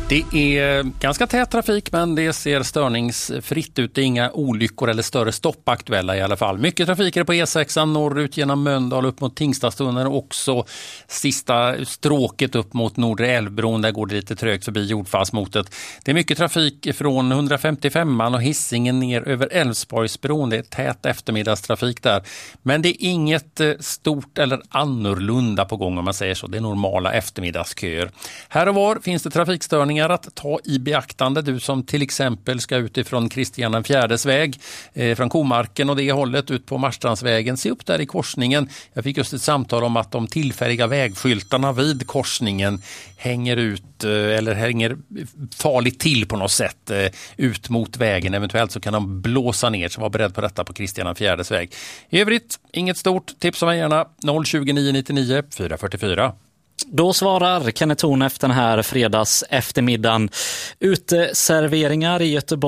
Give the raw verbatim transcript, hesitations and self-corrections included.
Det är ganska tät trafik, men det ser störningsfritt ut. Det är inga olyckor eller större stopp aktuella i alla fall. Mycket trafik är på E sex norrut genom Mölndal upp mot Tingstadstunneln och också sista stråket upp mot Nordre Älvbron. Där går det lite trögt förbi Jordfastmotet. Det är mycket trafik från hundrafemtiofemman och Hisingen ner över Älvsborgsbron. Det är tät eftermiddagstrafik där. Men det är inget stort eller annorlunda på gång om man säger så. Det är normala eftermiddagsköer. Här och var finns det trafikstörningar att ta i beaktande. Du som till exempel ska utifrån Kristian den fjärdes väg eh, från Komarken och det hållet ut på Marstrandsvägen. Se upp där i korsningen. Jag fick just ett samtal om att de tillfälliga vägskyltarna vid korsningen hänger ut eh, eller hänger farligt till på något sätt eh, ut mot vägen. Eventuellt så kan de blåsa ner, så var beredd på detta på Kristian den fjärdes väg. I övrigt, inget stort. Tipsa mig gärna noll tjugo nio nittionio fyra fyrtiofyra. Då svarar Kenneth Thorn efter den här fredags eftermiddagen. Uteserveringar i Göteborg